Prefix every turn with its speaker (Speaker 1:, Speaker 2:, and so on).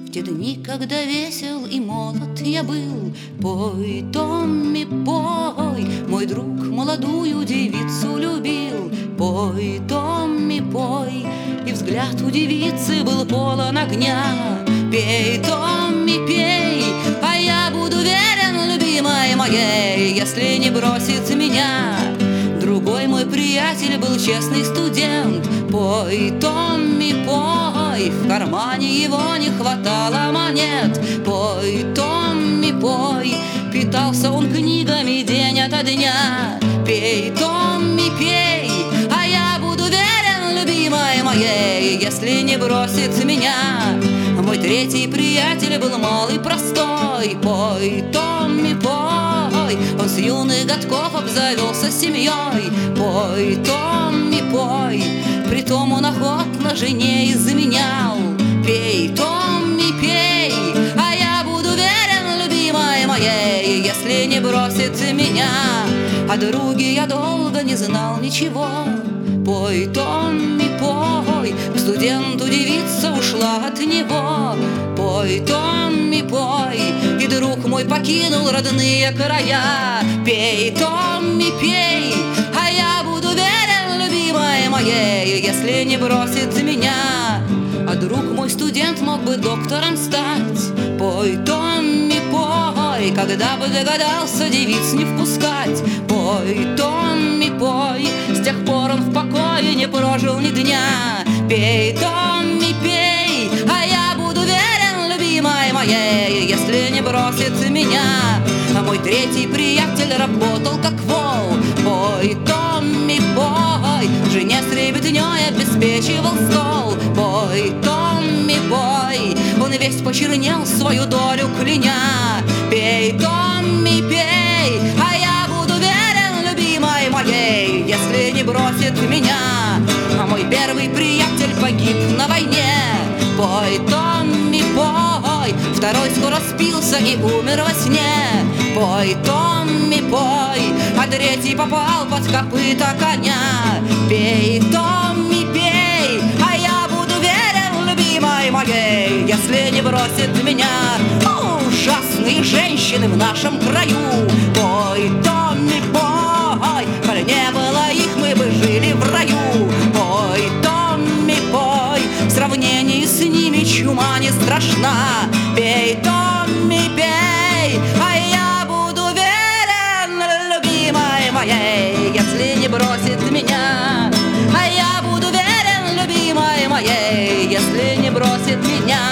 Speaker 1: В те дни, когда весел и молод я был, пой, Томми, пой, мой друг молодую девицу любил. Пой, Томми, пой, и взгляд у девицы был полон огня. Пей, Томми, пей, а я буду верен любимой моей, если не бросит меня. Другой мой приятель был честный студент. Пой, Томми, пой, в кармане его не хватало монет. Пой, Томми, пой, питался он книгами день ото дня. Пей, Томми, пей, а я буду верен любимой моей, если не бросит меня. Мой третий приятель был малый простой. Пой, Томми, пой, он с юных годков обзавелся семьей. Пой, Томми, пой, притом он охотно жене изменял. Пей, Томми, пей, а я буду верен любимой моей, если не бросит меня. О друге я долго не знал ничего. Пой, Томми, пой, к студенту девица ушла от него. Пой, Томми, пой, и друг мой покинул родные края. Пей, Томми, пей, а я буду верен любимой моей, если не бросит меня. А друг мой студент мог бы доктором стать. Пой, Томми, пой, когда бы догадался девиц не впускать. Пой, Томми, пой, с тех пор он в покое не прожил ни дня. Пей, Томми, пей, а я буду верен любимой моей, если не бросит меня. А мой третий приятель работал как вол. Пой, Томми, пой, жене с ребятней обеспечивал стол. Пой, Томми, пой, он весь почернел, свою долю кляня. Пей, Томми, пей, а я буду верен любимой моей, если не бросит меня. А мой первый приятель погиб на войне. Пой, Томми, пой, второй скоро спился и умер во сне. Пой, Томми, пой, а третий попал под копыта коня. Пей, Томми, пей, а я буду верен любимой моей, если не бросит меня. Ужасные женщины в нашем краю. Пой, Томми, пой, коль не было их, мы бы жили в раю. Пой, Томми, пой, в сравнении с ними чума не страшна. Пей, Томми, пей, а я буду верен любимой моей, если не бросит меня. А я буду верен любимой моей, если не бросит меня.